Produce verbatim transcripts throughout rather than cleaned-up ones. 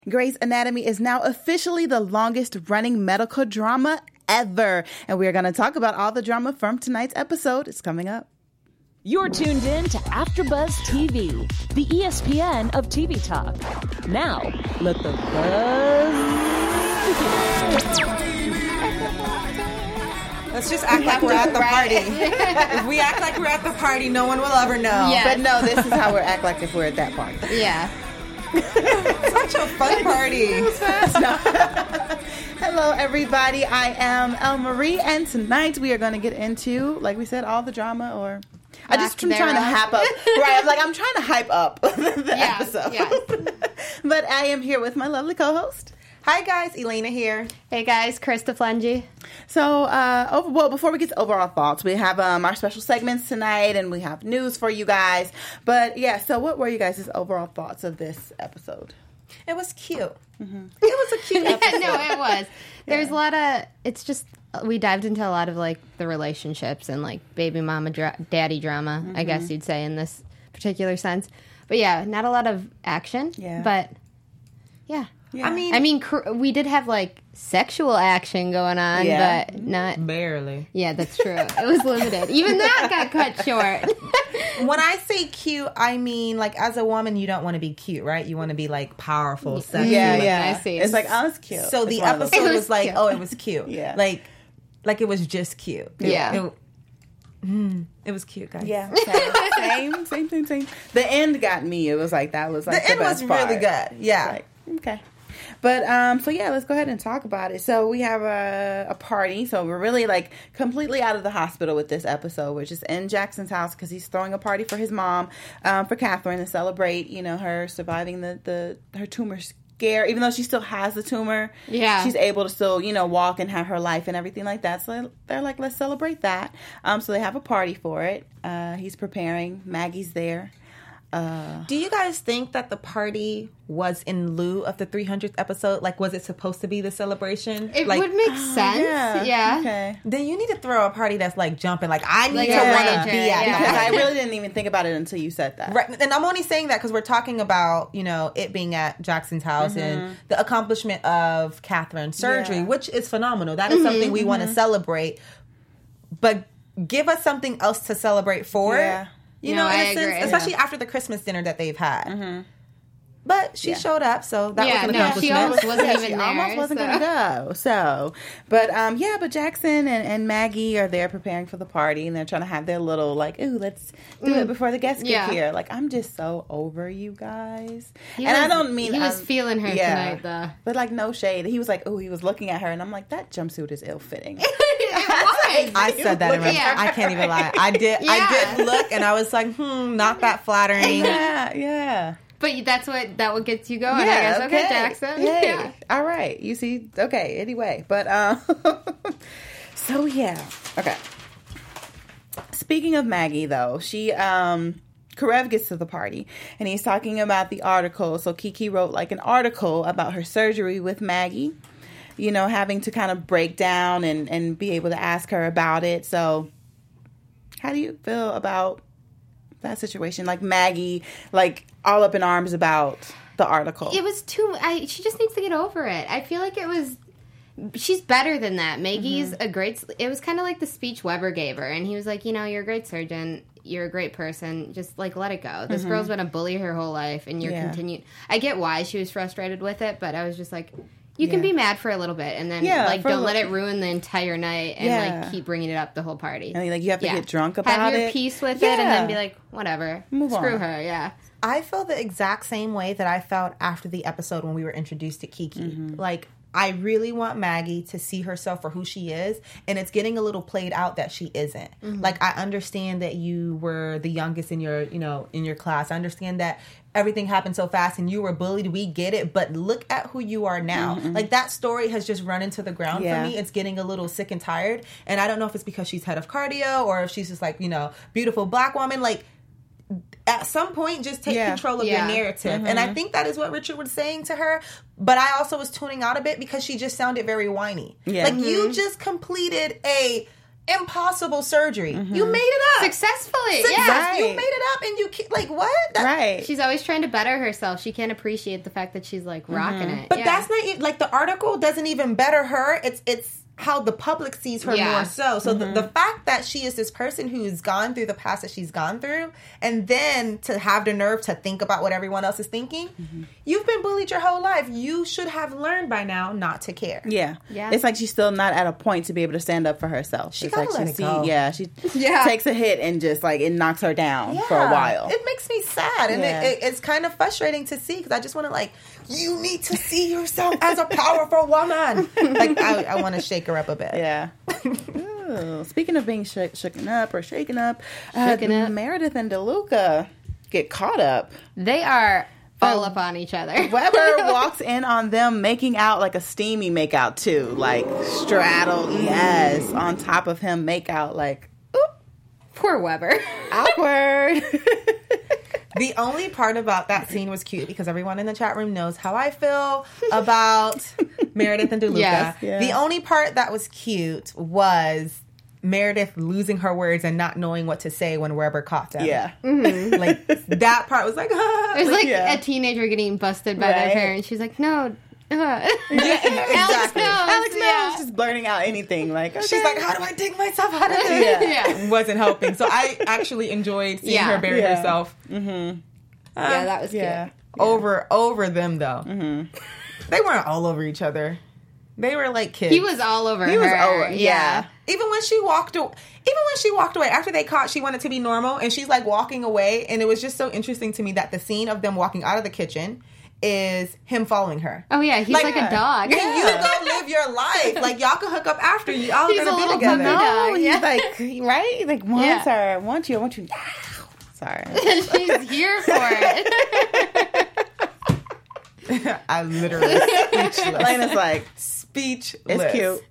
Grey's Anatomy is now officially the longest running medical drama ever. And we're going to talk about all the drama from tonight's episode. It's coming up. You're tuned in to AfterBuzz T V, the E S P N of T V talk. Now, let the buzz begin. Let's just act like we're at the party. If we act like we're at the party, no one will ever know. Yes. But no, this is how we act like if we're at that party. Yeah. Such a fun party. Hello, everybody. I am El Marie, and tonight we are going to get into, like we said, all the drama or... I just am trying to hype up. Right, I'm like, I'm trying to hype up the yeah, episode. Yeah. But I am here with my lovely co-host. Hi, guys. Elena here. Hey, guys. Krista Flengy. So, uh, over, well, before we get to overall thoughts, we have um, our special segments tonight, and we have news for you guys. But, yeah, so what were you guys' overall thoughts of this episode? It was cute. Mm-hmm. It was a cute episode. No, it was. There's yeah. a lot of, it's just, we dived into a lot of, like, the relationships and, like, baby mama, dra- daddy drama, mm-hmm. I guess you'd say in this particular sense. But, yeah, not a lot of action. Yeah. But, yeah. Yeah. I mean, I mean, cr- we did have like sexual action going on, yeah. but not barely. Yeah, that's true. It was limited. Even that got cut short. When I say cute, I mean like as a woman, you don't want to be cute, right? You want to be like powerful, sexy. Yeah, like, yeah. I see. It's like, oh, it's cute. So it's the episode was, was like, cute. oh, it was cute. Yeah, like, like it was just cute. Yeah. It, Mm, it was cute, guys. Yeah, same, same, same, same. The end got me. It was like that was like the, the end best was part. really good. Yeah. Like, okay. But, um, so yeah, let's go ahead and talk about it. So we have a, a party. So we're really like completely out of the hospital with this episode. We're just in Jackson's house because he's throwing a party for his mom, um, for Catherine to celebrate, you know, her surviving the, the, her tumor scare. Even though she still has the tumor, yeah, she's able to still, you know, walk and have her life and everything like that. So they're like, let's celebrate that. Um, so they have a party for it. Uh, he's preparing. Maggie's there. Uh, Do you guys think that the party was in lieu of the three hundredth episode? Like, was it supposed to be the celebration? It like, would make sense. Yeah. yeah. Okay. Then you need to throw a party that's like jumping. Like, I need like to want to be at yeah. Because I really didn't even think about it until you said that. Right. And I'm only saying that because we're talking about, you know, it being at Jackson's house mm-hmm. and the accomplishment of Catherine's surgery, yeah. which is phenomenal. That is mm-hmm. something we mm-hmm. want to celebrate. But give us something else to celebrate for. Yeah. You no, know, in I a sense, agree. especially yeah. after the Christmas dinner that they've had. Mm-hmm. But she yeah. showed up, so that yeah, was an no, accomplishment. she almost wasn't yeah, even she there. almost wasn't so. going to go. So, but um, yeah, but Jackson and, and Maggie are there preparing for the party, and they're trying to have their little like, ooh, let's do mm. it before the guests yeah. get here. Like, I'm just so over you guys, he and was, I don't mean he was I'm, feeling her yeah, tonight, though. But like, no shade. He was like, ooh, he was looking at her, and I'm like, that jumpsuit is ill fitting. I said that in my, yeah. I can't even lie. I did. Yeah. I did look, and I was like, hmm, not that flattering. Yeah, yeah. But that's what that what gets you going. Yeah, I guess. Okay, okay Jackson. Hey. Yeah. All right. You see. Okay. Anyway, but um. so yeah. Okay. Speaking of Maggie, though, she um. Karev gets to the party, and he's talking about the article. So Kiki wrote like an article about her surgery with Maggie. You know, having to kind of break down and, and be able to ask her about it. So how do you feel about that situation? Like Maggie, like all up in arms about the article. It was too, I, she just needs to get over it. I feel like it was, she's better than that. Maggie's mm-hmm. a great, it was kind of like the speech Weber gave her. And he was like, you know, you're a great surgeon. You're a great person. Just, like, let it go. This mm-hmm. girl's been a bully her whole life, and you're yeah. continuing. I get why she was frustrated with it, but I was just like, you yeah. can be mad for a little bit, and then, yeah, like, don't let it ruin the entire night, and, yeah. like, keep bringing it up the whole party. I mean, like, you have to yeah. get drunk about it. Have your peace with yeah. it, and then be like, whatever. Move Screw on. her, yeah. I feel the exact same way that I felt after the episode when we were introduced to Kiki. Mm-hmm. Like, I really want Maggie to see herself for who she is, and it's getting a little played out that she isn't. Mm-hmm. Like, I understand that you were the youngest in your, you know, in your class. I understand that everything happened so fast and you were bullied. We get it, but look at who you are now. Mm-hmm. Like, that story has just run into the ground yeah. for me. It's getting a little sick and tired, and I don't know if it's because she's head of cardio or if she's just like, you know, beautiful black woman. Like, at some point, just take yeah. control of yeah. your narrative. Mm-hmm. And I think that is what Richard was saying to her. But I also was tuning out a bit because she just sounded very whiny. Yeah. Like, mm-hmm. you just completed a impossible surgery. Mm-hmm. You made it up. Successfully. Success. Yeah. Right. You made it up and you, ca- like, what? That- Right. She's always trying to better herself. She can't appreciate the fact that she's like rocking it. But Yeah. that's not, e- like, the article doesn't even better her. It's, it's, how the public sees her Yeah. more so. So Mm-hmm. the, the fact that she is this person who's gone through the past that she's gone through, and then to have the nerve to think about what everyone else is thinking, Mm-hmm. you've been bullied your whole life. You should have learned by now not to care. Yeah. Yeah. It's like she's still not at a point to be able to stand up for herself. She it's gotta like let she it see, go. yeah, she Yeah. takes a hit and just like it knocks her down for a while. It makes me sad, and Yeah. it, it, it's kind of frustrating to see because I just want to like, you need to see yourself as a powerful woman. Like I, I want to shake her up a bit. Yeah. Ooh, speaking of being sh- shooken up or shaken up, uh, Shooken up. Meredith and DeLuca get caught up. They are all Oh. up on each other. Weber walks in on them making out like a steamy make out too, like straddled, yes, on top of him make out like oop, Poor Weber. awkward. The only part about that scene was cute because everyone in the chat room knows how I feel about Meredith and DeLuca. Yes. Yeah. The only part that was cute was Meredith losing her words and not knowing what to say when Weber caught them. Yeah. Like, that part was like, ah. There's like yeah. a teenager getting busted by Right. their parents. She's like, no. Uh. Yeah, Alex exactly. knows. Alex knows, Yeah. just blurting out anything like okay. She's like, how do I dig myself out of this? Yeah. Yeah. Wasn't helping. So I actually enjoyed seeing Yeah. her bury Yeah. herself. Yeah, that was yeah. cute. Over over them though. Mm-hmm. They weren't all over each other. They were like kids. He was all over He her. was over, yeah. Even when she walked away, even when she walked away after they caught, she wanted to be normal, and she's like walking away, and it was just so interesting to me that the scene of them walking out of the kitchen is him following her. Oh, yeah. He's Like- like, a dog. And you go live your life. Like, y'all can hook up after you. Y'all are He's gonna a be little together. puppy dog. No, he's Yeah. like right, like wants Yeah. her, want you, I want you now. Sorry. She's here for it. I literally speechless. Elena's like, Speechless. it's cute.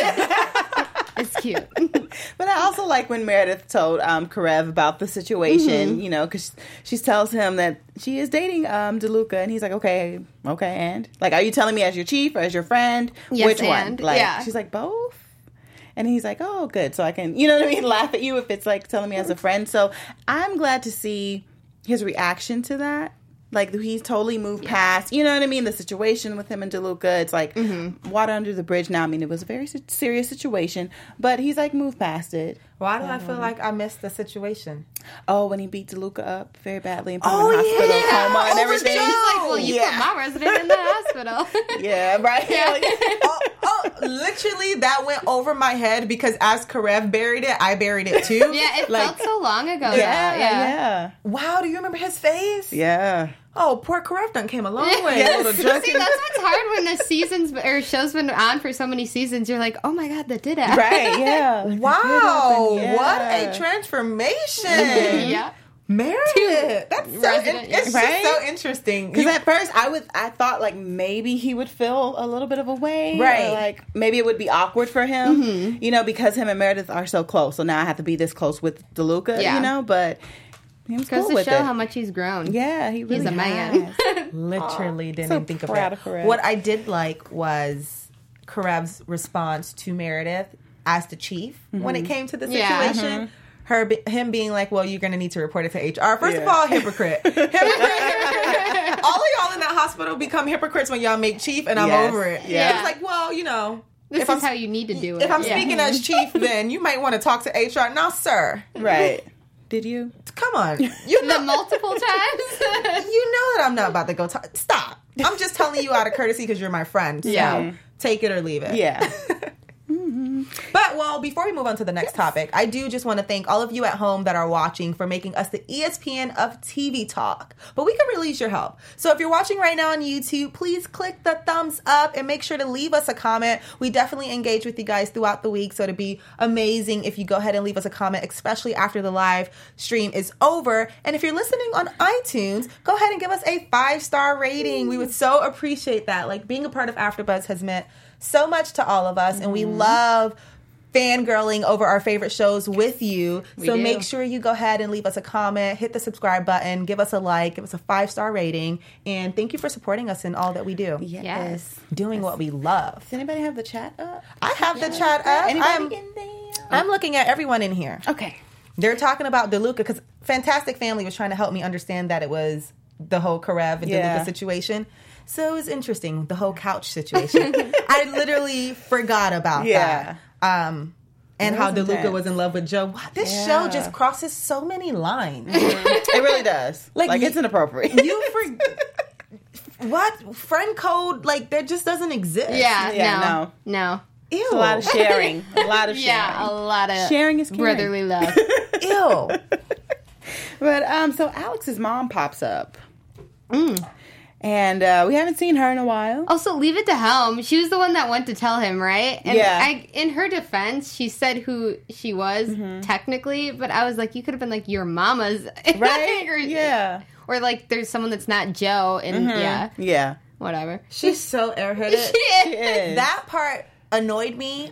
It's cute. But I also like when Meredith told um, Karev about the situation, you know, because she tells him that she is dating um, DeLuca, and he's like, okay, okay, and? Like, are you telling me as your chief or as your friend? Yes, Which and. one? Like, Yeah. she's like, both? And he's like, oh, good. So I can, you know what I mean, laugh at you if it's like telling me as a friend. So I'm glad to see his reaction to that. Like, he's totally moved past, you know what I mean, the situation with him and DeLuca. It's like water under the bridge now. I mean, it was a very si- serious situation, but he's like moved past it. Why do I feel like I missed the situation? Oh, when he beat DeLuca up very badly and put him Oh, in the hospital yeah. coma and Oh, everything. She's like, well, you Yeah. put my resident in the hospital. Yeah, right. Yeah. oh, oh, literally, that went over my head because as Karev buried it, I buried it too. Yeah, it Like, felt so long ago. Yeah, though. yeah, wow, do you remember his face? yeah. Oh, poor Karev done came a long way. Yes. A little See, drunken. that's what's hard when a season's or show's been on for so many seasons. You're like, oh my god, that did happen. Right, yeah. Like, Wow, it happened, what yeah. a transformation. Yeah. Meredith. That's so, Resident, in- it's right? just so interesting. Because You- at first I was, I thought like maybe he would feel a little bit of a way, Right. Or, like maybe it would be awkward for him, you know, because him and Meredith are so close. So now I have to be this close with DeLuca, Yeah. you know. But he was Goes cool to with show it. how much he's grown. Yeah, he really He's a man. has. literally didn't so think of proud it. of Karev. What I did like was Karev's response to Meredith as the chief when it came to the Yeah. situation. Her, be- him being like, "Well, you're going to need to report it to H R." First of Yeah. all, hypocrite. hypocrite. All of y'all in that hospital become hypocrites when y'all make chief, and I'm Yes. over it. Yeah. It's like, well, you know, This if is I'm how you need to do it. if I'm Yeah. speaking as chief, then you might want to talk to H R. Now, sir, Right? Did you? come on, you know, the multiple times. you know that I'm not about to go talk. Stop. I'm just telling you out of courtesy because you're my friend. So Yeah. take it or leave it. Yeah. But, well, before we move on to the next topic, I do just want to thank all of you at home that are watching for making us the E S P N of T V talk. But we could really use your help. So if you're watching right now on YouTube, please click the thumbs up and make sure to leave us a comment. We definitely engage with you guys throughout the week, so it'd be amazing if you go ahead and leave us a comment, especially after the live stream is over. And if you're listening on iTunes, go ahead and give us a five-star rating. We would so appreciate that. Like, being a part of AfterBuzz has meant so much to all of us, and we love fangirling over our favorite shows with you. So do. make sure you go ahead and leave us a comment, hit the subscribe button, give us a like, give us a five-star rating, and thank you for supporting us in all that we do. Yes. Doing what we love. Does anybody have the chat up? I have the chat up. Anybody I'm, getting there? I'm looking at everyone in here. Okay. They're talking about DeLuca because Fantastic Family was trying to help me understand that it was the whole Karev and Yeah. DeLuca situation. So it was interesting, the whole couch situation. I literally forgot about Yeah. that. Um, and It how was DeLuca intense. was in love with Joe. Wow, this Yeah. show just crosses so many lines. It really does. Like, Like, you- it's inappropriate. You for what friend code? Like that just doesn't exist. Yeah, Yeah, no, no. Ew. It's a lot of sharing. A lot of sharing. Yeah, a lot of Sharing is caring. brotherly love. Ew. But um, so Alex's mom pops up, and uh, we haven't seen her in a while. Also, leave it to Helm. She was the one that went to tell him, right? And Yeah. I, in her defense, she said who she was technically, but I was like, you could have been like your mama's, Right? or, Yeah. or like there's someone that's not Joe, and yeah, Yeah. whatever. She's so airheaded. She is. That part annoyed me,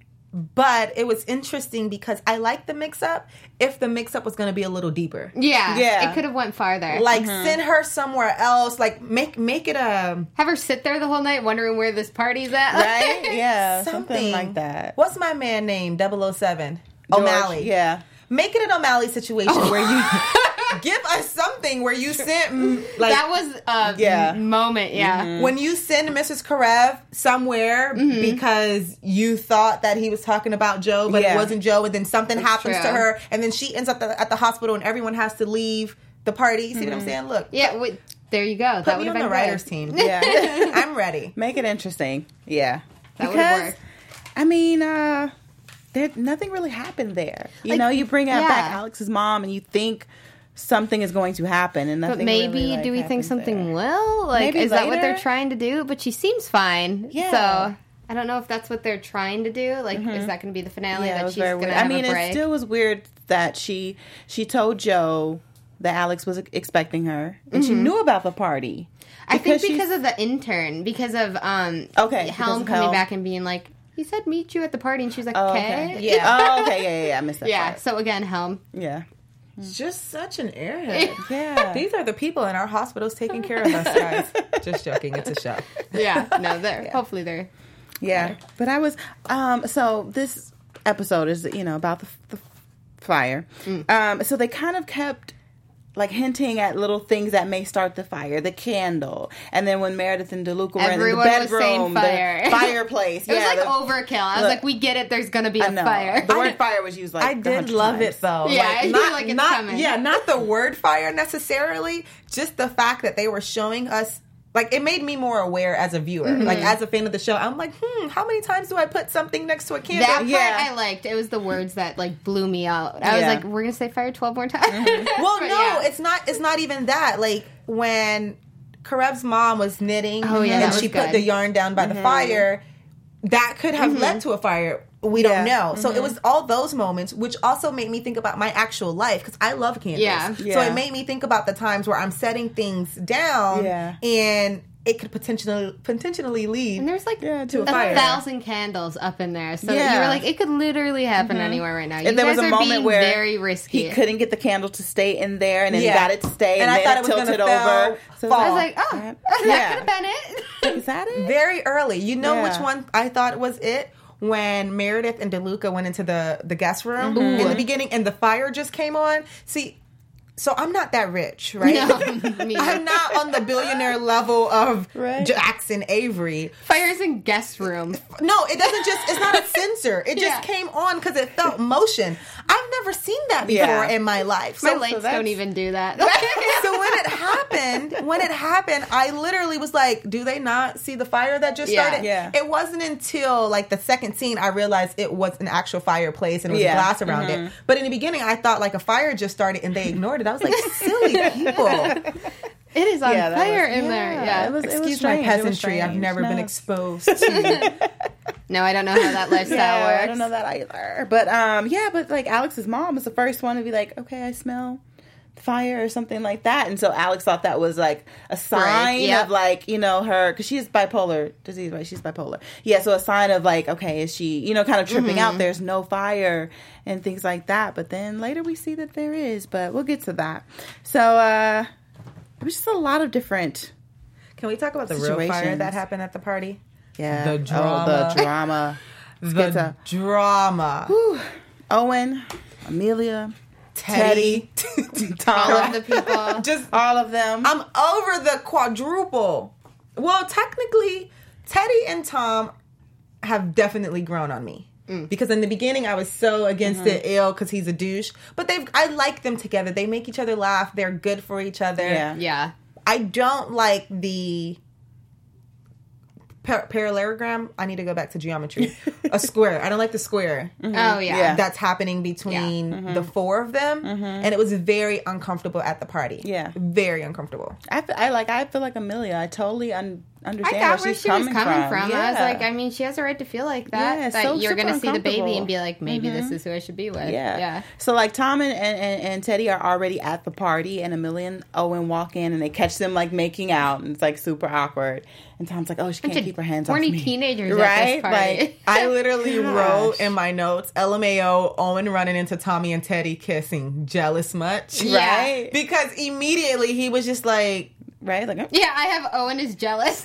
but it was interesting because I like the mix-up if the mix-up was going to be a little deeper. Yeah, Yeah. it could have went farther. Like, send her somewhere else. Like, make make it a... Have her sit there the whole night wondering where this party's at. Right? Yeah. Something, Something. like that. What's my man name? double oh seven George, O'Malley. Yeah. Make it an O'Malley situation where you... Give us something where you sent... mm, Like, That was a Yeah. moment, yeah. when you send Missus Karev somewhere because you thought that he was talking about Joe, but Yeah. it wasn't Joe, and then something happens true. to her, and then she ends up at the, at the hospital, and everyone has to leave the party. You see what I'm saying? Look, Yeah, wait, there you go. put that me would on have the been writers good. team. Yeah. I'm ready. Make it interesting. Yeah. That would've because, worked. I mean, uh, there, nothing really happened there. You Like, know, you bring out yeah. back Alex's mom and you think something is going to happen, and nothing But maybe, really, like, do we think happens something there. will? Like, Maybe is that what they're later? trying to do? But she seems fine. Yeah. So, I don't know if that's what they're trying to do. Like, is that going to be the finale Yeah, it that was she's very going weird. to have I mean, a break? it still was weird that she she told Joe that Alex was expecting her, and she knew about the party. I think she's- because of the intern, because of um, Okay, because Helm of coming Helm. back and being like, he said meet you at the party, and she was like, Oh, okay. okay. Yeah. Oh, okay. Yeah, yeah, yeah. I missed that. Yeah, part. so again, Helm. Yeah. Just such an airhead. Yeah. These are the people in our hospitals taking care of us, guys. Just joking. It's a show. Yeah, no, they're hopefully they're. Yeah, but I was um so this episode is, you know, about the, the fire. Um so they kind of kept like hinting at little things that may start the fire, the candle, and then when Meredith and DeLuca were in the Everyone was saying bedroom, fire. the fireplace. It was yeah, like the, overkill. I was look, like, we get it. There's going to be I a know. fire. The word I- fire was used like I a did hundred love times. it though. Yeah, I feel not, like it's not, coming. Yeah, not the word fire necessarily, just the fact that they were showing us. Like, it made me more aware as a viewer. Mm-hmm. Like, as a fan of the show, I'm like, hmm, how many times do I put something next to a candle? That part Yeah. I liked. It was the words that like blew me out. I was Yeah. like, we're gonna say fire twelve more times. Well, But no, yeah. it's not. It's not even that. Like, when Karev's mom was knitting, Oh, yeah, and that she was put good. the yarn down by the fire, that could have led to a fire. We don't Yeah. know. So it was all those moments, which also made me think about my actual life because I love candles. Yeah. So Yeah. it made me think about the times where I'm setting things down, Yeah. and it could potentially potentially lead. And there's like Yeah, to to a a a fire. thousand candles up in there, so Yeah. you were like, it could literally happen anywhere right now. You And there guys was a are moment being where very risky. he couldn't get the candle to stay in there, and then Yeah. he got it to stay, And and, I then thought it it was tilted gonna fell, over. So fall. I was like, oh, Yeah. that Yeah. could have been it. is that it? Very early. You know Yeah. which one I thought was it? When Meredith and DeLuca went into the, the guest room in the beginning and the fire just came on. See, so I'm not that rich, right? No, me neither. I'm not on the billionaire level of Right. Jackson Avery. Fires in guest room. No, it doesn't just, it's not a sensor. It just Yeah. came on because it felt motion. I've never seen that before Yeah. in my life. My So, lights that's- don't even do that. so when it happened, when it happened, I literally was like, do they not see the fire that just Yeah. started? Yeah. It wasn't until like the second scene I realized it was an actual fireplace and it was Yeah. glass around it. But in the beginning, I thought like a fire just started and they ignored it. I was like, silly people. It is on Yeah, that fire was- in there. yeah, Yeah. it was- Excuse strange. my It was peasantry. I've strange. never been No. exposed to. No, I don't know how that lifestyle Yeah, works. I don't know that either. But um, yeah, but like Alex's mom was the first one to be like, okay, I smell fire or something like that, and so Alex thought that was like a sign yep. of like, you know, her, because she's bipolar disease, right? She's bipolar. Yeah, so a sign of like, okay, is she, you know, kind of tripping out? There's no fire and things like that. But then later we see that there is. But we'll get to that. So uh, it was just a lot of different. Can we talk about the real fire Situations. that happened at the party? Yeah, The drama. Oh, the drama. the Schizo. drama. Whew. Owen, Amelia, Teddy. Teddy, All Tom, of the people. Just all of them. I'm over the quadruple. Well, technically, Teddy and Tom have definitely grown on me. Mm. Because in the beginning, I was so against mm-hmm. it, ill, because he's a douche. But they've, I like them together. They make each other laugh. They're good for each other. Yeah. Yeah. I don't like the par- parallelogram. I need to go back to geometry. A square. I don't like the square. Mm-hmm. Oh, yeah. Yeah. That's happening between yeah. mm-hmm. the four of them. Mm-hmm. And it was very uncomfortable at the party. Yeah. Very uncomfortable. I, feel, I like. I feel like Amelia. I totally un- understand I got where, where she's she coming was coming from. from. Yeah. I was like, I mean, she has a right to feel like that. Yeah, that so you're going to see the baby uncomfortable. and be like, maybe mm-hmm. this is who I should be with. Yeah. Yeah. So like Tom and, and, and Teddy are already at the party, and Amelia and Owen walk in, and they catch them like making out, and it's like super awkward. And Tom's like, oh, she can't Bunch keep of her hands off horny me. teenagers right? at this party. Like, I literally Gosh. wrote in my notes, L M A O, Owen running into Tommy and Teddy kissing. Jealous much? Yeah. Right? Because immediately he was just like, Right? Like, Yeah, I have Owen is jealous.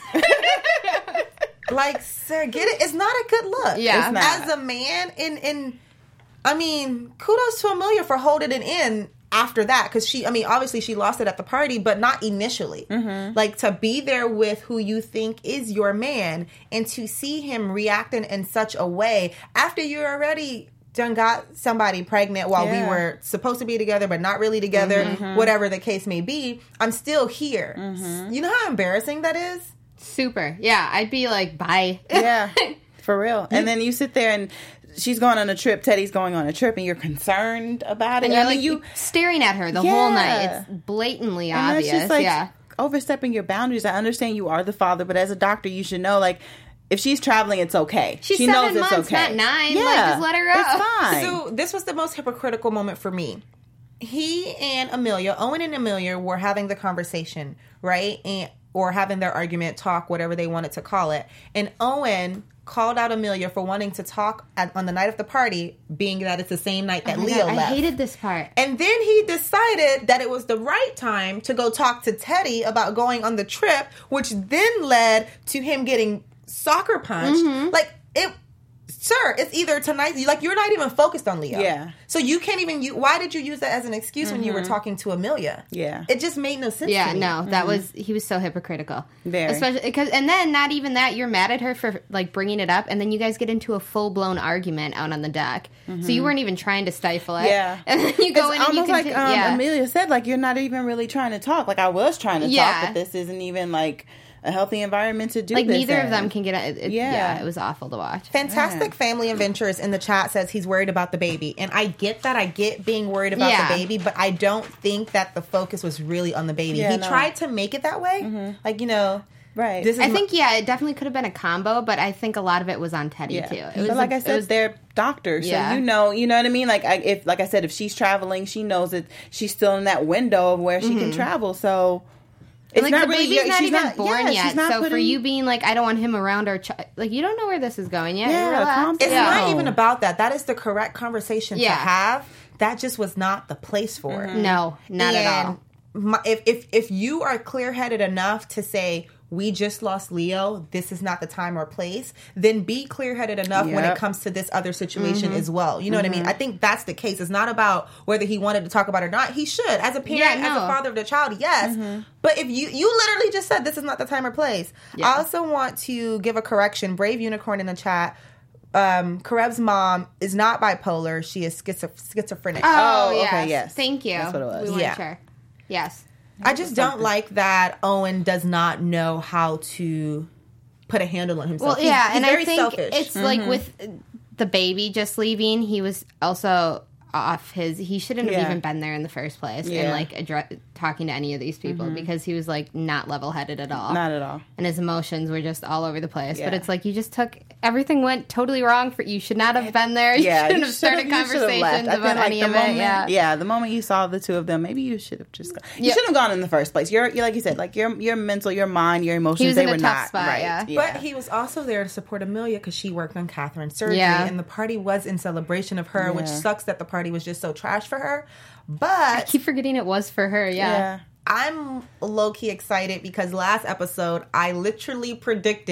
like, sir, get it? It's not a good look. Yeah. It's not. As a man, in, in, I mean, kudos to Amelia for holding it in after that. Because she, I mean, obviously she lost it at the party, but not initially. Mm-hmm. Like, to be there with who you think is your man and to see him reacting in such a way after you're already done got somebody pregnant while Yeah. we were supposed to be together but not really together, Mm-hmm. whatever the case may be, I'm still here. Mm-hmm. You know how embarrassing that is? Super. Yeah, I'd be like, bye. yeah, for real. And then you sit there and she's going on a trip, Teddy's going on a trip, and you're concerned about it. And you're I mean, like you staring at her the Yeah. whole night. It's blatantly and obvious. that's just like yeah. overstepping your boundaries. I understand you are the father, but as a doctor, you should know, like, if she's traveling, it's okay. She's she seven knows it's months, okay. not nine. Yeah, Like, just let her go. It's fine. So this was the most hypocritical moment for me. He and Amelia, Owen and Amelia were having the conversation, right? And or having their argument, talk, whatever they wanted to call it. And Owen called out Amelia for wanting to talk at, on the night of the party, being that it's the same night that Oh my Leo God, left. I hated this part. And then he decided that it was the right time to go talk to Teddy about going on the trip, which then led to him getting soccer punched. Mm-hmm. Like, it, sir, it's either tonight, like, you're not even focused on Leo. Yeah. So you can't even, you, why did you use that as an excuse when you were talking to Amelia? Yeah. It just made no sense Yeah, to me. no, that was he was so hypocritical. Very. Especially because, and then not even that, you're mad at her for like bringing it up, and then you guys get into a full blown argument out on the deck. So you weren't even trying to stifle it. Yeah. and then you go It's in and you almost like continue. um, yeah. Amelia said, like, you're not even really trying to talk. Like, I was trying to Yeah. talk, but this isn't even, like, a healthy environment to do like this neither in. of them can get it. it Yeah. yeah. it was awful to watch. Fantastic Family Adventures in the chat says he's worried about the baby. And I get that. I get being worried about Yeah. the baby, but I don't think that the focus was really on the baby. Yeah, he no. tried to make it that way. Like, you know, Right. this is I my- think yeah, it definitely could have been a combo, but I think a lot of it was on Teddy Yeah. too. It But was like a- I it said, was- they're doctors, so Yeah. you know, you know what I mean. Like, I, if, like I said, if she's traveling, she knows that she's still in that window of where she can travel. So it's like not the really. baby's yeah, not she's even not, born yeah, yet. she's not So for putting- you being like, I don't want him around our child, like you don't know where this is going yet. Yeah, Relax. calm It's down. not even about that. That is the correct conversation to Yeah. have. That just was not the place for it. No, not at all. My, if if if you are clear headed enough to say we just lost Leo, this is not the time or place, then be clear headed enough when it Yep. comes to this other situation as well. You know what I mean? I think that's the case. It's not about whether he wanted to talk about it or not. He should, as a parent, Yeah, as no. a father of the child, yes. But if you you literally just said this is not the time or place. Yeah. I also want to give a correction. Brave Unicorn in the chat. Um, Karev's mom is not bipolar. She is schizo- schizophrenic. Oh, Oh, yes. okay, yes. Thank you. That's what it was. We weren't Yeah. sure. Yes. I just don't like that Owen does not know how to put a handle on himself. Well, He's- yeah, he's and very I think selfish. it's like with the baby just leaving, he was also off his. He shouldn't have Yeah. even been there in the first place, and Yeah. like address, talking to any of these people because he was like not level headed at all. Not at all. And his emotions were just all over the place. But Yeah. it's like you just took everything went totally wrong for you. Should not have been there. You Yeah, shouldn't you have started should've- you should've conversations left. I about think, like, any the of moment, it. Yeah. the moment you saw the two of them, maybe you should have just. Gone. You Yeah. should have gone in the first place. You're, you're like you said, like your your mental, your mind, your emotions. He was they in a were tough not spot, right. yeah. But he was also there to support Amelia because she worked on Catherine's surgery, Yeah. and the party was in celebration of her, which Yeah. sucks that the party was just so trash for her. I But keep forgetting it was for her. Yeah. yeah. I'm low key excited because last episode I literally predicted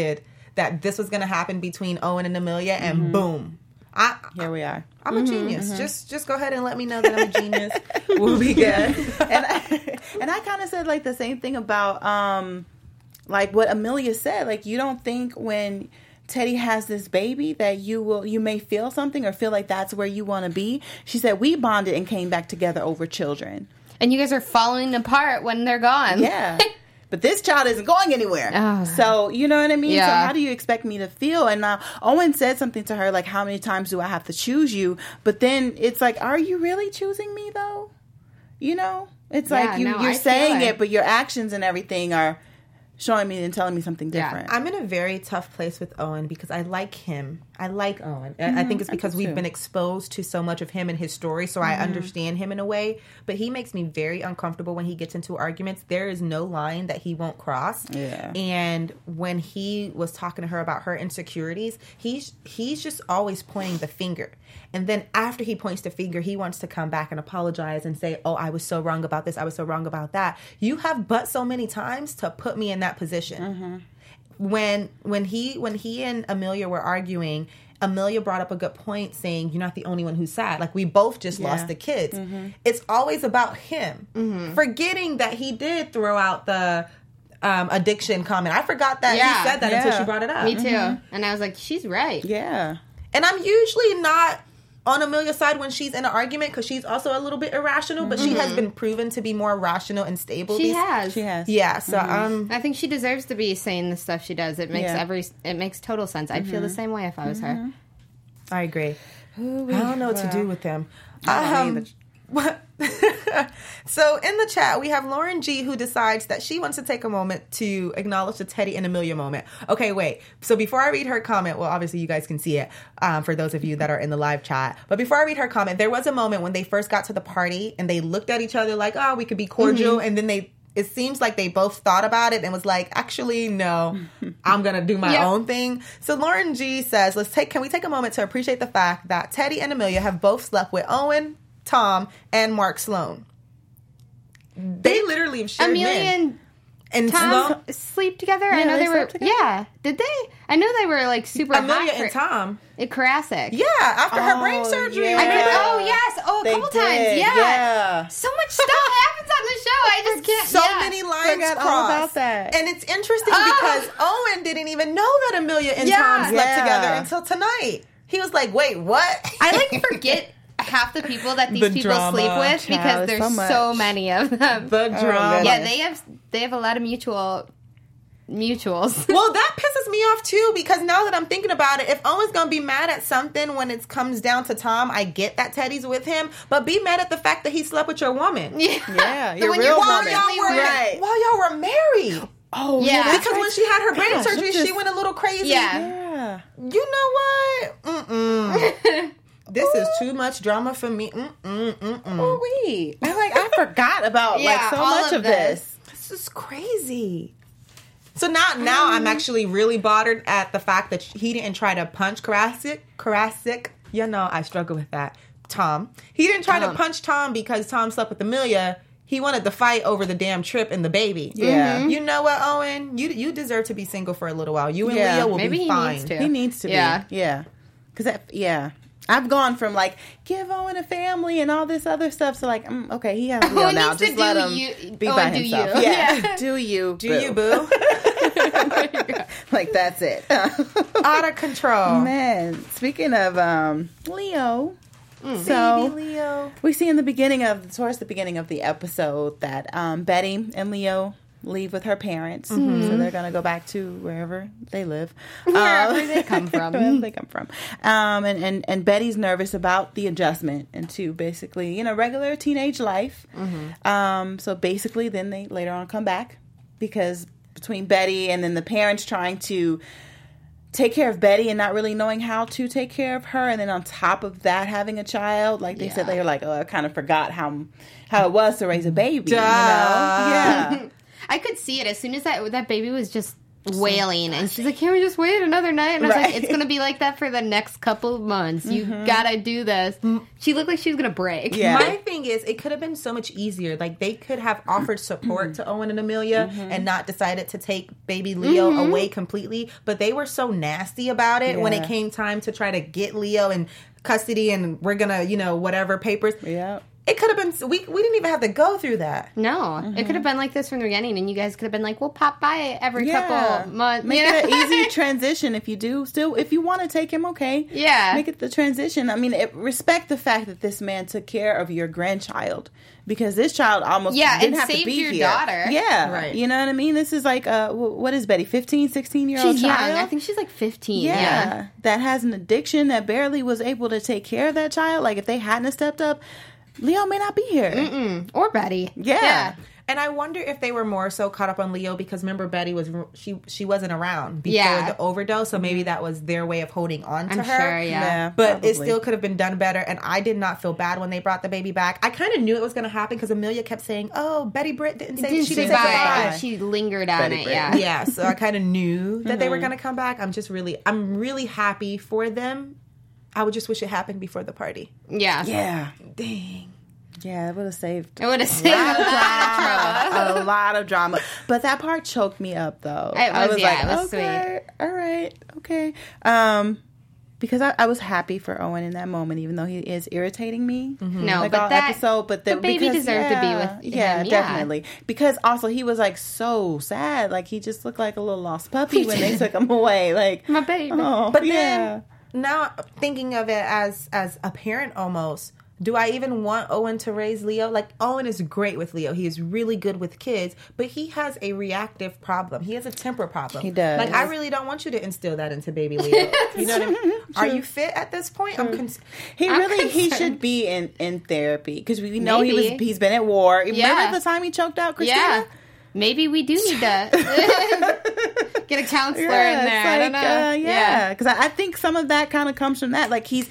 that this was going to happen between Owen and Amelia, and mm-hmm. boom. I, Here we are. I'm mm-hmm, a genius. Mm-hmm. Just just go ahead and let me know that I'm a genius. We'll be good. and I, and I kind of said like the same thing about um like what Amelia said. Like, you don't think when Teddy has this baby that you will you may feel something or feel like that's where you want to be. She said we bonded and came back together over children. And you guys are falling apart when they're gone. Yeah. But this child isn't going anywhere. Oh. So, you know what I mean? Yeah. So how do you expect me to feel? And now Owen said something to her like, how many times do I have to choose you? But then it's like, are you really choosing me though? You know? It's yeah, like you, no, you're I saying it, but your actions and everything are showing me and telling me something different. Yeah. I'm in a very tough place with Owen because I like him. I like Owen. Mm-hmm. I think it's because we've been exposed to so much of him and his story, so mm-hmm. I understand him in a way. But he makes me very uncomfortable when he gets into arguments. There is no line that he won't cross. Yeah. And when he was talking to her about her insecurities, he's he's just always pointing the finger. And then after he points the finger, he wants to come back and apologize and say, oh, I was so wrong about this. I was so wrong about that. You have but so many times to put me in that position. Mm-hmm. When when he when he and Amelia were arguing, Amelia brought up a good point saying, you're not the only one who's sad. Like, we both just yeah. lost the kids. Mm-hmm. It's always about him. Mm-hmm. Forgetting that he did throw out the um, addiction comment. I forgot that yeah. he said that yeah. until she brought it up. Me too. Mm-hmm. And I was like, she's right. Yeah. And I'm usually not on Amelia's side when she's in an argument because she's also a little bit irrational, but mm-hmm. she has been proven to be more rational and stable. She these, has. She has. Yeah. So mm-hmm. um, I think she deserves to be saying the stuff she does. It makes yeah. every it makes total sense. I'd mm-hmm. feel the same way if I was mm-hmm. her. I agree. Ooh, I don't know what to do with them. Um, so in the chat, we have Lauren G, who decides that she wants to take a moment to acknowledge the Teddy and Amelia moment. Okay, wait. So before I read her comment, well, obviously you guys can see it um, for those of you that are in the live chat. But before I read her comment, there was a moment when they first got to the party and they looked at each other like, oh, we could be cordial. Mm-hmm. And then they, it seems like they both thought about it and was like, actually, no, I'm going to do my yep. own thing. So Lauren G says, let's take, can we take a moment to appreciate the fact that Teddy and Amelia have both slept with Owen, Tom, and Mark Sloan. They literally have shared Amelia men. and, and Tom Sloan, sleep together? Yeah, I know they they, were. together? Yeah. Did they? I know they were like super Amelia hot and Tom. At Karasik. Yeah, after her Oh, brain surgery. yeah. I could, oh, yes. Oh, a They couple did, times. Yeah. yeah. So much stuff happens on the show. I just can't. So yeah. many lines Forgot crossed. all about that. And it's interesting Oh. because Owen didn't even know that Amelia and Yeah. Tom slept Yeah. together until tonight. He was like, wait, what? I like forget half the people that these The people drama. sleep with Child, because there's so so, much. many of them. The drama. Yeah, they have they have a lot of mutual mutuals. Well, that pisses me off too because now that I'm thinking about it, if Owen's gonna be mad at something when it comes down to Tom, I get that Teddy's with him, but be mad at the fact that he slept with your woman. Yeah, Yeah, The your one real you While woman. y'all were Right. while y'all were married. Oh, Yeah. that's Because right. when she had her brain Gosh, surgery, I'm just- she went a little crazy. Yeah. Yeah. You know what? Mm-mm. This is too much drama for me. Mm-mm, mm-mm. Oh, wait. I'm like, I forgot about Yeah, like so all much of of this. This is crazy. So now, now I'm actually really bothered at the fact that he didn't try to punch Karasik. Karasik, you know, I struggle with that. Tom, he didn't try Tom. to punch Tom because Tom slept with Amelia. He wanted to fight over the damn trip and the baby. Yeah. You know what, Owen? You you deserve to be single for a little while. You and Yeah. Leah will Maybe be he fine. needs to. He needs to Yeah. be. Yeah. Because, yeah. I've gone from like, give Owen a family and all this other stuff. So like, mm, okay, he has Leo Owen now. needs to Just let do him you- be Owen, by do himself. you. Yeah. Yeah. Do you. Do boo. you, boo? Like, that's it. Out of control. Man, speaking of um, Leo, Mm. so Baby Leo. we see in the beginning of, towards the beginning of the episode that um, Betty and Leo leave with her parents. Mm-hmm. So they're going to go back to wherever they live. Wherever Um, they come from. wherever they come from. Um, and, and, and Betty's nervous about the adjustment into basically, you know, regular teenage life. Mm-hmm. Um, so basically then they later on come back because between Betty and then the parents trying to take care of Betty and not really knowing how to take care of her, and then on top of that having a child, like they Yeah. said, they were like, oh, I kind of forgot how how it was to raise a baby. Duh. You know? Yeah. I could see it as soon as that that baby was just wailing, and she's like, "Can we just wait another night?" And I was Right. like, "It's gonna be like that for the next couple of months. You gotta do this." She looked like she was gonna break. Yeah. My thing is, it could have been so much easier. Like, they could have offered support to Owen and Amelia Mm-hmm. and not decided to take baby Leo away completely. But they were so nasty about it when it Yeah. came time to try to get Leo in custody and we're gonna, you know, whatever papers. Yeah. It could have been, we, we didn't even have to go through that. No, Mm-hmm. it could have been like this from the beginning, and you guys could have been like, "We'll pop by every Yeah. couple months." Make you know? it an easy transition if you do. Still, if you want to take him, okay. Yeah. Make it the transition. I mean, it, respect the fact that this man took care of your grandchild because this child almost Yeah, didn't and have to saved be your here. daughter. Yeah. Right. You know what I mean? This is like, uh, wh- what is Betty? fifteen, sixteen year old She's young. child? I think she's like fifteen. Yeah, Yeah. that has an addiction that barely was able to take care of that child. Like if they hadn't have stepped up, Leo may not be here. Mm-mm. Or Betty. Yeah. And I wonder if they were more so caught up on Leo because remember Betty was she she wasn't around before Yeah. the overdose, so maybe that was their way of holding on to I'm her. sure, yeah. Yeah, But probably. it still could have been done better, and I did not feel bad when they brought the baby back. I kind of knew it was going to happen because Amelia kept saying, "Oh, Betty Britt didn't say Didn't she say didn't say bye. goodbye." She lingered on Betty it. Britt. Yeah. Yeah, so I kind of knew that they were going to come back. I'm just really, I'm really happy for them. I would just wish it happened before the party. Yeah. Yeah. Dang. Yeah, it would have saved It would have saved a lot of trouble. a lot of drama. But that part choked me up, though. It I was- was yeah, like, it was okay, all right, okay. Um, because I, I was happy for Owen in that moment, even though he is irritating me. No, like but all that episode, but the, the baby because, deserved to be yeah, with yeah, him, yeah. definitely. Because also he was like so sad, like he just looked like a little lost puppy when they took him away. Like My baby. oh, But yeah. then now thinking of it as as a parent almost, do I even want Owen to raise Leo? Like Owen is great with Leo. He is really good with kids, but he has a reactive problem. He has a temper problem. He does. Like I really don't want you to instill that into baby Leo. You know what I mean? Are you fit at this point? I'm con- He I'm really he concerned. should be in in therapy because we know he Maybe. was he's been at war. Yeah. Remember the time he choked out Christina? Yeah. Maybe we do need to get a counselor in Yeah, there. it's I don't like, know. uh, yeah, because I, I think some of that kind of comes from that. Like he's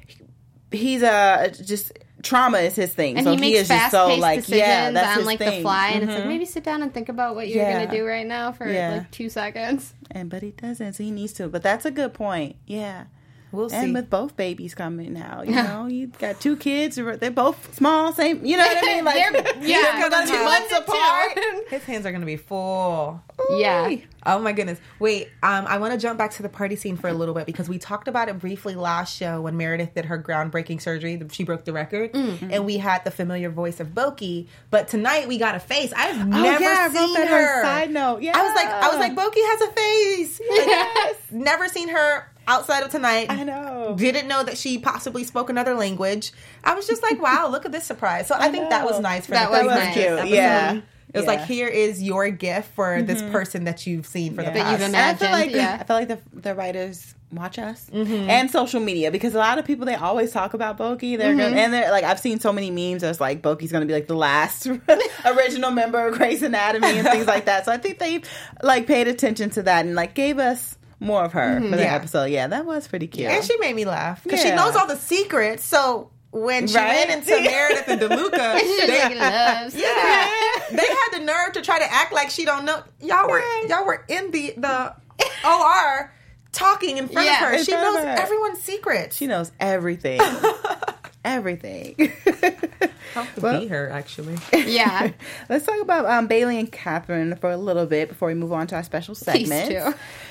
he's uh just trauma is his thing, And so he makes is just fast-paced so like decisions yeah, that's on his like thing. the fly, and it's like Mhm. maybe sit down and think about what you're Yeah. gonna do right now for Yeah. like two seconds. And but he doesn't, so he needs to. But that's a good point. Yeah. we'll see. And with both babies coming now, you know, you got two kids. They're both small, same. You know what I mean? Like, They're- yeah, they're gonna be two months and two. apart. His hands are going to be full. Yeah. Oh my goodness. Wait, um, I want to jump back to the party scene for a little bit because we talked about it briefly last show when Meredith did her groundbreaking surgery. She broke the record. Mm-hmm. And we had the familiar voice of Boki. But tonight we got a face. I've never Oh, yeah, I wrote seen that her. on side note. Yeah. I was like, I was like, Boki has a face. Like, Yes. Never seen her outside of tonight. I know. Didn't know that she possibly spoke another language. I was just like, wow, look at this surprise. So I, think that was know. nice for That the was first nice. cute. episode. Yeah. It was Yeah. like, here is your gift for this person that you've seen for the Yeah. past. That you've And I feel like imagined, yeah. I feel like the the writers watch us and social media because a lot of people they always talk about Boki. They're gonna, and they're like I've seen so many memes that's like Boki's going to be like the last original member of Grey's Anatomy and things like that. So I think they like paid attention to that and like gave us more of her for the Yeah. episode. Yeah, that was pretty cute. And she made me laugh because she Yeah. knows all the secrets. So when she Right? ran into Meredith and DeLuca, She's they, making loves. yeah, they had the nerve to try to act like she don't know. Y'all were Right. y'all were in the the O R talking in front Yeah, of her. in She front of knows her. everyone's secrets. She knows everything. Everything. Have to Well- be her actually. Yeah. Let's talk about um, Bailey and Catherine for a little bit before we move on to our special These segment. two.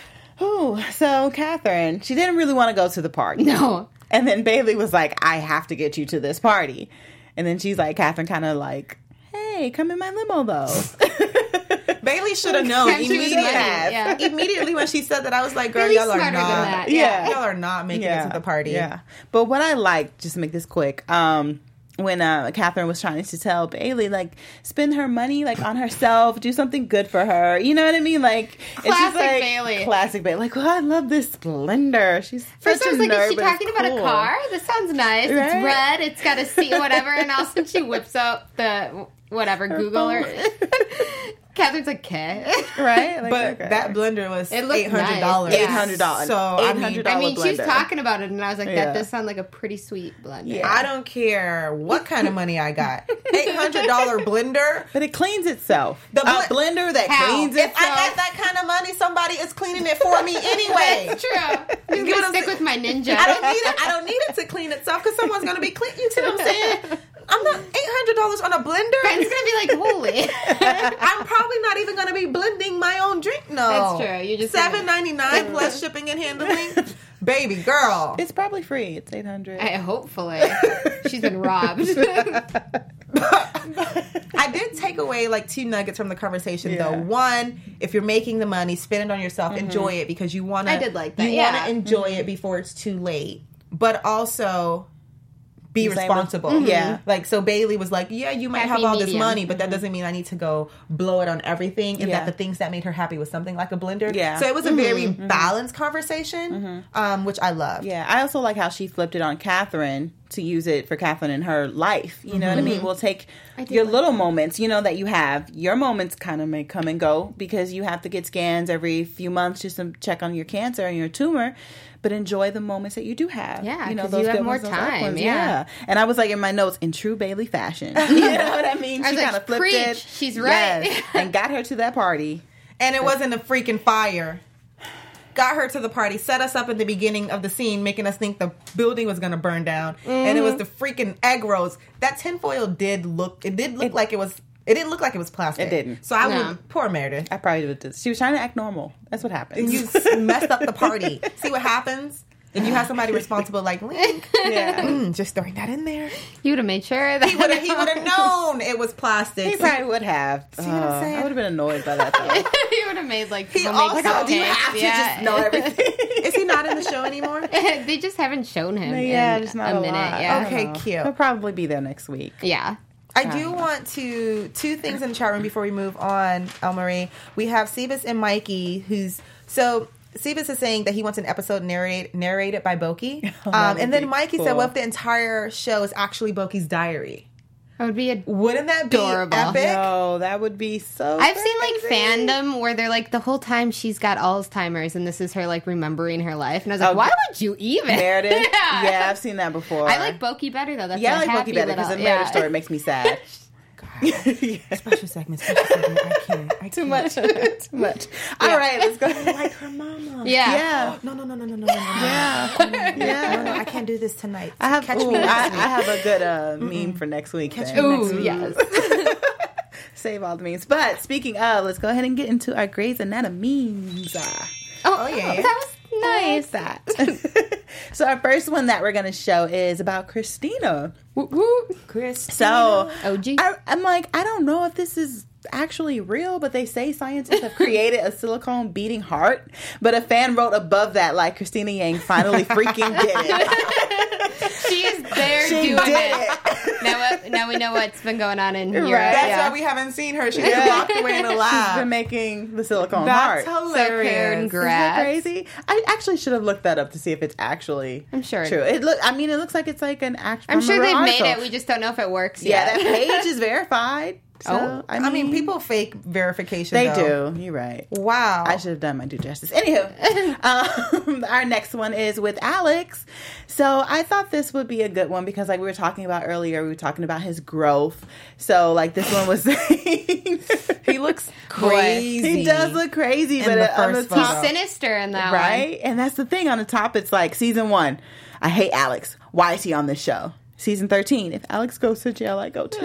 Oh, so Catherine, she didn't really want to go to the party. No. And then Bailey was like, I have to get you to this party. And then she's like, Catherine kind of like, hey, come in my limo though. Bailey should have known She was immediately. ready, yeah. Immediately when she said that, I was like, "Girl, Bailey's y'all are smarter not. than that, yeah. y'all are not making it to the party." Yeah. But what I liked, just to make this quick, um, when uh, Catherine was trying to tell Bailey, like, spend her money, like, on herself, do something good for her. You know what I mean? Like, and she's Classic like, Bailey. Classic Bailey. Like, well, I love this splendor. She's First such I was a like, nerd, is she but it's talking about a cool. car? This sounds nice. It's Right? red. It's got a seat, whatever. And all of a sudden she whips up the whatever Google or Catherine's like, "K." Right? Like, But okay. that blender was It looked eight hundred dollars. nice. eight hundred dollars. So, I mean- eight hundred dollars I mean, she was blender. talking about it, and I was like, Yeah. "That does sound like a pretty sweet blender." Yeah. I don't care what kind of money I got. eight hundred dollars blender. But it cleans itself. The a bl- blender that How? cleans If itself. I got that kind of money, somebody is cleaning it for me anyway. It's true. I'm You just know what gonna I'm stick saying? with my ninja. I don't need it. I don't need it to clean itself because someone's gonna be clean. You see what I'm saying? I'm not eight hundred dollars on a blender. Ben's gonna be like, "Holy." I'm probably not even gonna be blending my own drink. No, That's true. You just seven ninety nine plus shipping and handling. Baby girl, It's probably free. It's eight hundred. I, hopefully, she's been robbed. I did take away like two nuggets from the conversation Yeah. though. One, if you're making the money, spend it on yourself, enjoy it because you want to. I did like that, You yeah. want to enjoy it before it's too late, but also be The same responsible. with- Mhm. Yeah. Like, so Bailey was like, yeah, you might Happy have all this medium. money, but that doesn't mean I need to go blow it on everything. And Yeah. that the things that made her happy was something like a blender. Yeah. So it was a very balanced conversation, um, which I love. Yeah, I also like how she flipped it on Catherine to use it for Catherine in her life. You know what I mean? We'll take your like little moments, you know, that you have. Your moments kind of may come and go because you have to get scans every few months just to check on your cancer and your tumor. But enjoy the moments that you do have. Yeah, you know, 'cause those you have good more ones, those dark time, ones. yeah. And I was like in my notes, in true Bailey fashion. You know what I mean? I She was like, kind of flipped preach. it. She's right. Yes, and got her to that party. And it wasn't a freaking fire. Got her to the party, set us up at the beginning of the scene, making us think the building was going to burn down. And it was the freaking egg rolls. That tinfoil did look, it did look like it was, it didn't look like it was plastic. It didn't. So I No. would, poor Meredith. I probably would. Just, she was trying to act normal. That's what happens. And you s- messed up the party. See what happens? If you have somebody responsible like Link, yeah. mm, just throwing that in there. You would have made sure that He would have he would have known it was plastic. He probably would have. what I'm Uh, saying? I would have been annoyed by that though. he would have made like He homemade also- Like, oh, do you cupcakes. have to Yeah. just know everything? Is he not in the show anymore? They just haven't shown him. Yeah, in just not a a minute. lot. Yeah. I don't Okay, know. cute. He'll probably be there next week. Yeah. I do want to two things in the chat room before we move on, El Marie. We have Sebas and Mikey, who's so Sebas is saying that he wants an episode narrate, narrated by Boki, Oh, that um, would and then be Mikey cool. said, "What if the entire show is actually Boki's diary? That would be a Wouldn't that be Adorable. epic?" No, that would be so. I've seen like crazy. fandom where they're like the whole time she's got Alzheimer's and this is her like remembering her life, and I was like, Oh, why would you even? Meredith. yeah. Yeah, I've seen that before. I like Boki better though. That's Yeah, a I like happy Boki better because the little- Meredith yeah. story makes me sad. Yeah. Special segment, special segment. I can't. I Too can't. much. Too much. All right, let's go. Like her mama. Yeah. Yeah. No, no, no, no, no, no, no, no. Yeah. No, no, I can't do this tonight. I have. Catch ooh, me I, next I week. have a good uh, meme for next week. Catch then. me next Ooh, week. yes. Save all the memes. But speaking of, let's go ahead and get into our Grey's Anatomy memes. Ah. Oh, yeah. that was nice. That. So our first one that we're going to show is about Christina. Woo, woo. Chris. So O G. I, I'm like, I don't know if this is actually real, but they say scientists have created a silicone beating heart. But a fan wrote above that, like, Christina Yang finally freaking did it. She is there She doing did it. it. Now, what- now we know what's been going on in Europe. Right. That's yeah. why we haven't seen her. She just walked away in the She's lab. been making the silicone That's heart. hilarious. Karen Isn't Grass. that crazy? I actually should have looked that up to see if it's actually I'm sure it true. It look. I mean, it looks like it's like an actual. I'm sure they've made article. it. We just don't know if it works Yeah, yet. that page is verified. So, Oh. I mean, I mean, people fake verification. They though. do. You're right. Wow. I should have done my due justice. Anywho, um, our next one is with Alex. So I thought this would be a good one because, like we were talking about earlier, we were talking about his growth. So, like, this one was saying He looks crazy. he does look crazy, In but the on the first photo. top, He's sinister in that one. right? And that's the thing. On the top, it's like season one. I hate Alex. Why is he on this show? Season thirteen. If Alex goes to jail, I go too.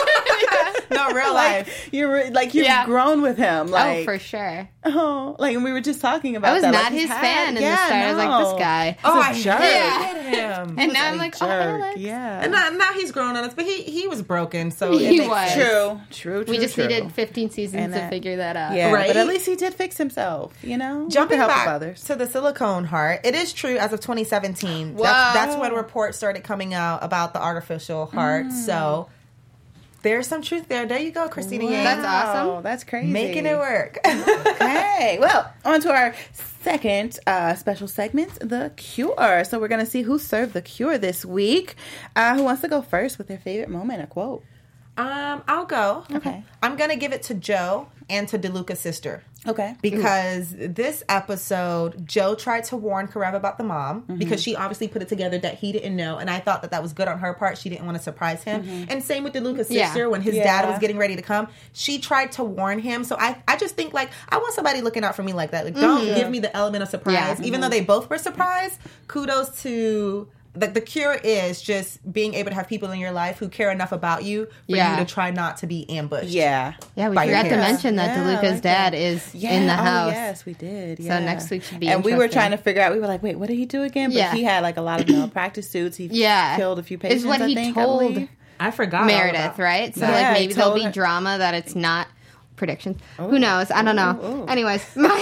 No, real like life. you're like you've Yeah. grown with him. Like Oh, for sure. oh, like and we were just talking about I was that. not like, he's his had- fan in the yeah, start. I was like, no. this guy. Oh, a I jerk. hate him. And now I'm A like, oh, jerk. Alex. Yeah. And now, now he's grown on us, but he he was broken, so it He makes was. sense. True, true, true. We just true. needed fifteen seasons And to that- figure that out. Yeah, Right? but at least he did fix himself. You know, Jumping With the help back of others. to the silicone heart, it is true as of twenty seventeen. Whoa. That's, that's when reports started coming out about the artificial heart. So there's some truth there. There you go, Christina Yang. That's awesome. Wow, That's crazy. Making it work. Okay, well, on to our second uh, special segment, The Cure. So we're going to see who served The Cure this week. Uh, who wants to go first with their favorite moment, a quote? Um, I'll go. Okay. I'm gonna give it to Joe and to DeLuca's sister. Okay. Because this episode, Joe tried to warn Karev about the mom mm-hmm. because she obviously put it together that he didn't know, and I thought that that was good on her part. She didn't want to surprise him. Mm-hmm. And same with DeLuca's sister yeah. when his yeah. dad was getting ready to come. She tried to warn him. So I, I just think, like, I want somebody looking out for me like that. Like, don't mm-hmm. give me the element of surprise. Yeah. Even mm-hmm. though they both were surprised, kudos to... The, the cure is just being able to have people in your life who care enough about you for yeah. you to try not to be ambushed. Yeah. Yeah, we By your forgot to parents. mention that Yeah, DeLuca's like dad that. is Yeah. in the Oh, house. yes, we did. So Yeah. next week should be And we were interesting. trying to figure out, we were like, wait, what did he do again? But Yeah. he had like a lot of malpractice suits. He Yeah. killed a few patients, Is what I he think, I told believe. I forgot. all Meredith, about- right? So Yeah, like he maybe there'll told be her- drama that it's not predictions. Ooh. Who knows? I don't know. Ooh, ooh. Anyways, mine.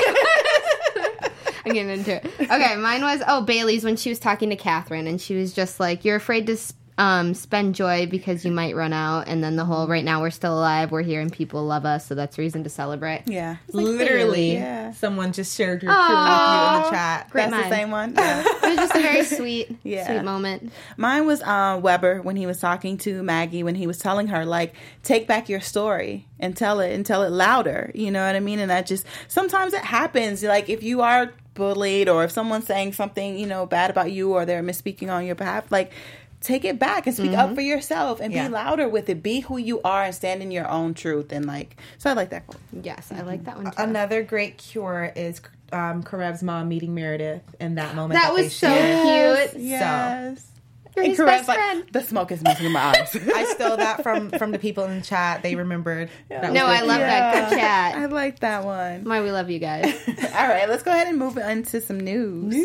I'm getting into it. Okay, mine was oh Bailey's when she was talking to Catherine and she was just like, "You're afraid to sp- um, spend joy because you might run out," and then the whole right now we're still alive, we're here, and people love us, so that's reason to celebrate. Yeah. It's like, Literally, yeah. someone just shared your cure with you in the chat. Great That's mind. the same one. Yeah. It was just a very sweet, Yeah. sweet moment. Mine was uh, Weber when he was talking to Maggie, when he was telling her, like, take back your story and tell it and tell it louder. You know what I mean? And that just, sometimes it happens. Like, if you are bullied or if someone's saying something, you know, bad about you or they're misspeaking on your behalf, like, take it back and speak Mm-hmm. up for yourself and Yeah. be louder with it. Be who you are and stand in your own truth. And, like, so I like that quote. Yes, I like that one too. Another great cure is um, Karev's mom meeting Meredith in that moment. That they was so shared. cute. Yes. You're And his Karev's best like, friend. the smoke is missing in my eyes. I stole that from from the people in the chat. They remembered. That was No, their I love cure. that. Good chat. I like that one. Why we love you guys. All right, let's go ahead and move on to some news.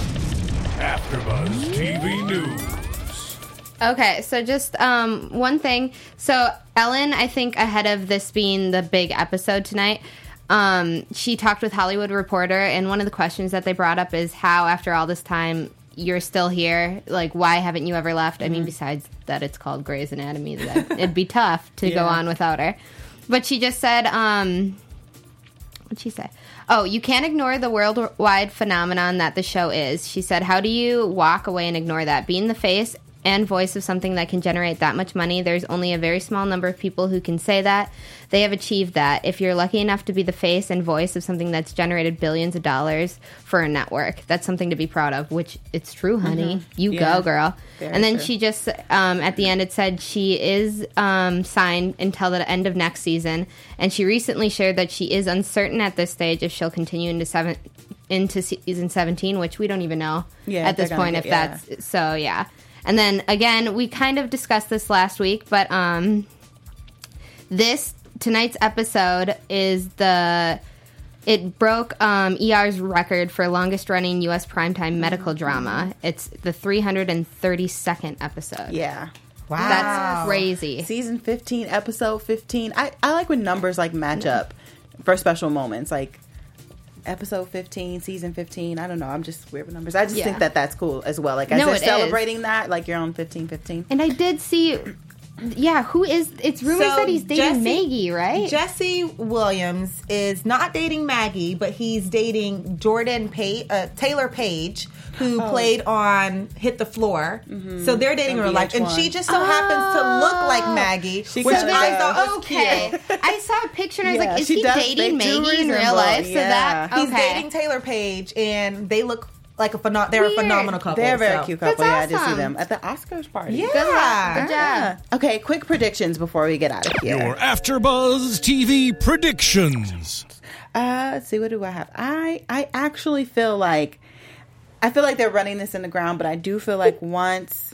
AfterBuzz T V News. Okay, so just um, one thing. So Ellen, I think ahead of this being the big episode tonight, um, she talked with Hollywood Reporter, and one of the questions that they brought up is how, after all this time, you're still here. Like, why haven't you ever left? I mean, besides that it's called Grey's Anatomy, that it'd be tough to go Yeah. on without her. But she just said, um, what'd she say? Oh, you can't ignore the worldwide phenomenon that the show is. She said, how do you walk away and ignore that? Being the face and voice of something that can generate that much money, there's only a very small number of people who can say that. They have achieved that. If you're lucky enough to be the face and voice of something that's generated billions of dollars for a network, that's something to be proud of, which it's true, honey. Mm-hmm. You Yeah. go, girl. Very and then true. she just, um, at the end, it said she is um, signed until the end of next season. And she recently shared that she is uncertain at this stage if she'll continue into seven into season seventeen, which we don't even know Yeah, at this they're gonna point if get- yeah. that's so. Yeah. And then again, we kind of discussed this last week, but um, this tonight's episode is the it broke um, E R's record for longest running U S primetime medical drama. It's the three hundred thirty-second episode. Yeah. Wow. That's crazy. Season fifteen, episode fifteen. I, I like when numbers like match up for special moments. Like episode fifteen, season fifteen. I don't know. I'm just weird with numbers. I just Yeah. think that that's cool as well. Like as No, they're it is. celebrating that, like you're on fifteen fifteen. And I did see, yeah, who is, it's rumors So, that he's dating Jesse- Maggie, right? Jesse Williams is not dating Maggie, but he's dating Jordan Page, uh, Taylor Page, who Oh. played on Hit the Floor. So they're dating On in real life, and V H one. she just so happens to look like Maggie, She which kinda I does. thought was Okay. cute. I saw a picture and I was Yeah, like, is she he does- dating they do Maggie in real resemble, life? So yeah. that, okay. He's dating Taylor Page, and they look like a phenom- they're Weird. a phenomenal couple. They're a very so. cute couple. That's Yeah, I did see awesome. them at the Oscars party. Yeah. Good luck. Good job. Yeah. Okay, quick predictions before we get out of here. Your AfterBuzz T V predictions. Uh, let's see, what do I have? I I actually feel like I feel like they're running this in the ground, but I do feel like once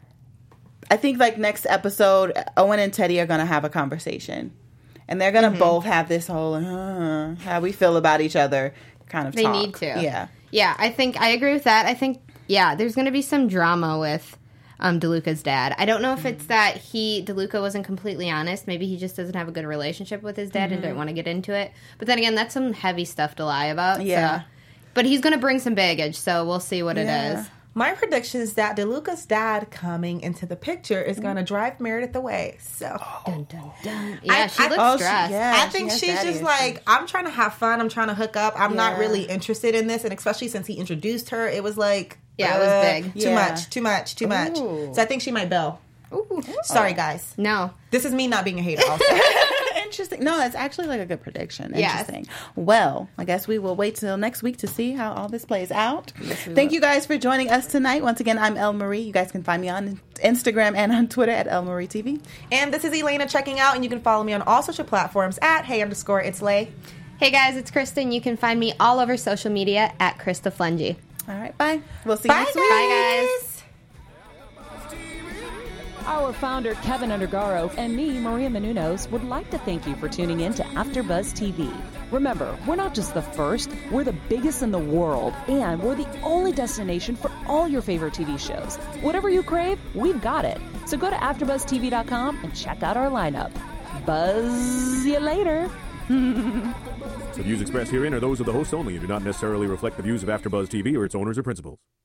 I think like next episode, Owen and Teddy are gonna have a conversation, and they're gonna Mm-hmm. both have this whole uh, how we feel about each other kind of. They talk. need to. yeah. Yeah, I think I agree with that. I think, yeah, there's going to be some drama with um, DeLuca's dad. I don't know if it's that he, DeLuca wasn't completely honest. Maybe he just doesn't have a good relationship with his dad Mm-hmm. and didn't want to get into it. But then again, that's some heavy stuff to lie about. Yeah. So. But he's going to bring some baggage, so we'll see what Yeah. it is. My prediction is that DeLuca's dad coming into the picture is going to drive Meredith away. So Dun, dun, dun. Yeah, I- she I- looks Oh, she- stressed. yeah. I she think has she's daddy just issues. like, I'm trying to have fun. I'm trying to hook up. I'm not Yeah. really interested in this. And especially since he introduced her, it was like, Yeah, it was uh, big. Too Yeah. much, too much, too much. Ooh. So I think she might bail. Ooh. Sorry, guys. No. This is me not being a hater also. Interesting. No, that's actually like a good prediction. Yes. Interesting. Well, I guess we will wait till next week to see how all this plays out. Thank you guys for joining us tonight. Once again, I'm Elle Marie. You guys can find me on Instagram and on Twitter at Elle Marie T V. And this is Elena checking out, and you can follow me on all social platforms at hey underscore it's Lay. Hey guys, it's Kristen. You can find me all over social media at Krista Flengy. All right, bye. We'll see Bye, you next guys. week. Bye guys. Our founder, Kevin Undergaro, and me, Maria Menounos, would like to thank you for tuning in to AfterBuzz T V. Remember, we're not just the first, we're the biggest in the world, and we're the only destination for all your favorite T V shows. Whatever you crave, we've got it. So go to after buzz t v dot com and check out our lineup. Buzz you later. The views expressed herein are those of the hosts only and do not necessarily reflect the views of AfterBuzz T V or its owners or principals.